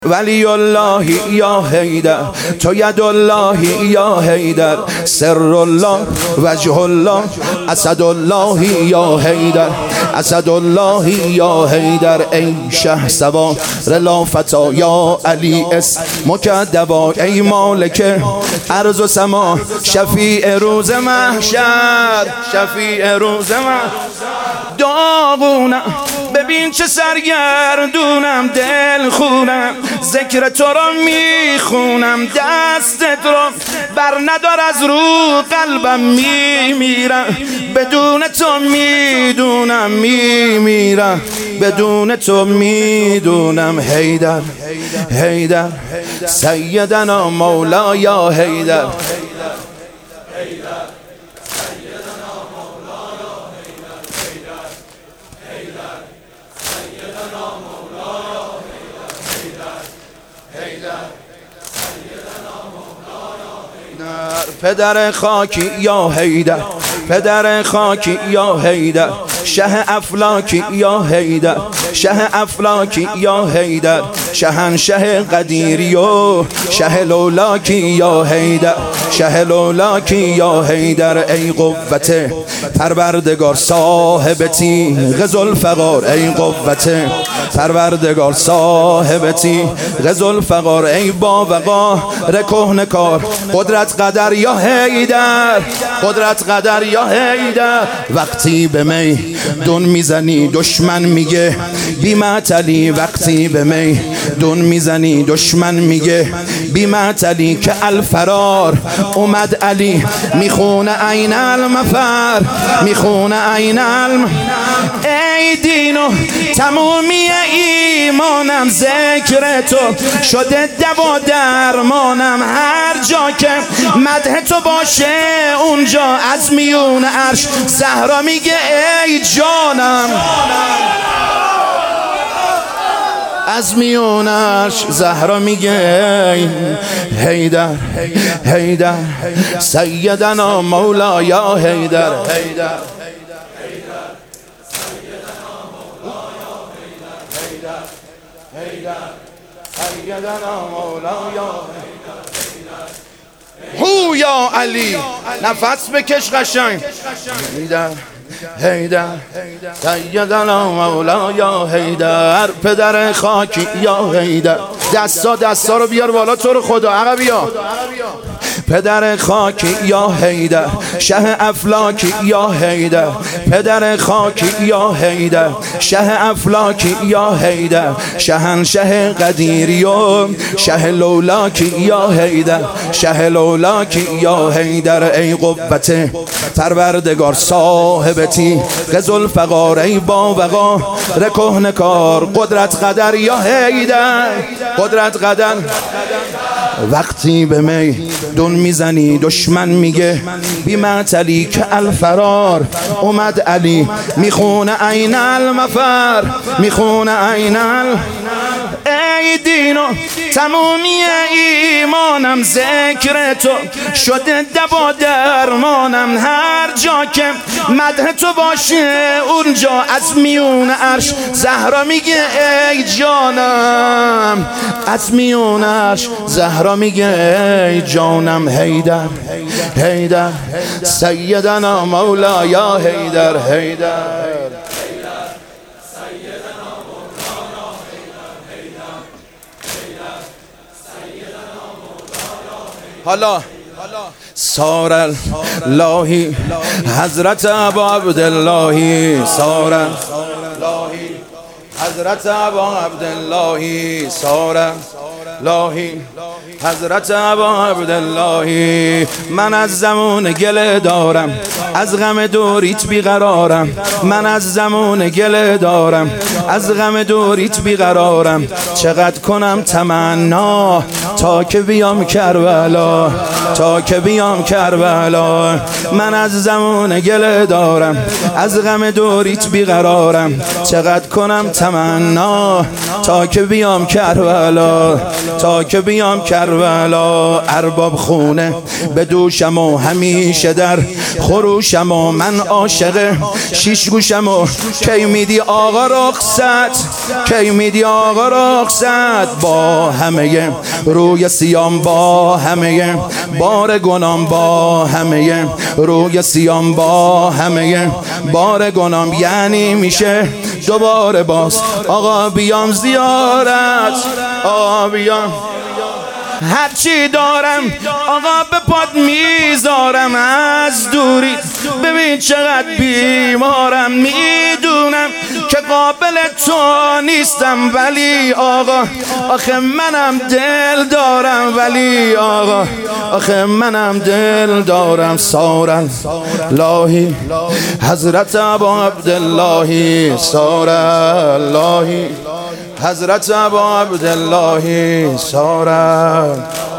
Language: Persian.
ولی الله یا حیدر، تو ید الله یا حیدر، سر الله وجه الله، اسد الله یا حیدر، اسد الله یا حیدر. ای شه سوار لافتا یا علی اسمک دوا، ای مالک ارض و سما، شفیع روز محشر، شفیع روز محشر. داغونم ببین چه سرگردونم، دل خونم ذکر تو را میخونم، دستت را بر ندار از رو قلبم میمیرم، بدون تو میدونم میمیرم، بدون تو میدونم. حیدر حیدر سیدنا مولا یا حیدر، پدر خاکی یا حیدر، پدر خاکی یا حیدر، شه افلاکی یا حیدر، شه افلاکی یا حیدر، شهنشه قدیری و شه لولاکی یا حیدر، شه لولاکی یا حیدر. ای قوت پروردگار صاحب تیغ ذوالفقار، ای قوت پروردگار صاحب تیغ ذوالفقار، ای باوقار کهنکار قدرت قدر یا حیدر، قدرت قدر یا حیدر. وقتی به می دون میزنی دشمن میگه بی معطلی، وقتی به می دون میزنی دشمن میگه بی معطلی، که الفرار اومد علی میخونه عین المفر، میخونه عین ای دینو تمومی ایمانم، ذکر تو شده دوا درمانم، هر جا که مدح تو باشه اونجا از میون عرش زهرا میگه ای جانم، از میون عرش زهرا میگه ای حیدر حیدر سیدنا مولا یا حیدر، حیدر سیدنا مولا یا هو یا علی. نفس بکش قشنگ. حیدر حیدر سیدنا مولا یا حیدر، پدر خاکی یا حیدر. دستا رو بیار بالا، تو رو خدا عقب بیا. پدر خاکی یا حیدر، شه افلاکی یا حیدر، پدر خاکی یا حیدر، شه افلاکی یا حیدر، شهنشه قدیری و شه لولاکی یا حیدر، شه لولاکی یا حیدر. ای قوت پروردگار صاحب تیغ ذوالفقار، ای باوقار کهنکار قدرت قدر یا حیدر، قدرت قدر. وقتی به می دون میزنی دشمن میگه بی معطلی، که الفرار اومد علی میخونه عین المفر، میخونه عین ای دینو تمومی ایمانم، ذکر تو شده دوا درمانم، هر جا که مدح تو باشه اونجا از میون عرش زهرا میگه ای جانم، از میون عرش زهرا میگه ای جانم. حیدر حیدر سیدنا مولا یا حیدر، حیدر حالا سار اللهی حضرت ابا عبداللهی، سار اللهی حضرت ابا عبداللهی، سار اللهی حضرت ابا عبداللهی. من از زمان گله دارم، از غم دوریت بیقرارم، من از زمان گله دارم، از غم دوریت بیقرارم، چقدر کنم تمنا تا که بیام کربلا، تا که بیام کربلا. من از زمان گله دارم، از غم دوریت بیقرارم، چقدر کنم تمنا تا که بیام کربلا، تا که بیام کربلا. کربلا ارباب خونه به دوشم و همیشه در خروشم و من عاشق شیش گوشم و کی میدی آقا رخصت کی میدی آقا رخصت با همه روی سیام با همه بار گنام با همه روی سیام با همه بار گنام یعنی میشه دوباره باز آقا بیام زیارت آقا بیام هرچی دارم آقا به پات میذارم از دوری ببین چقدر بیمارم میدونم که قابل تو نیستم ولی آقا آخه منم دل دارم ولی آقا آخه منم دل دارم سارا الهی حضرت ابا عبدالله سارا الهی حضرت ابا عبدالله سارا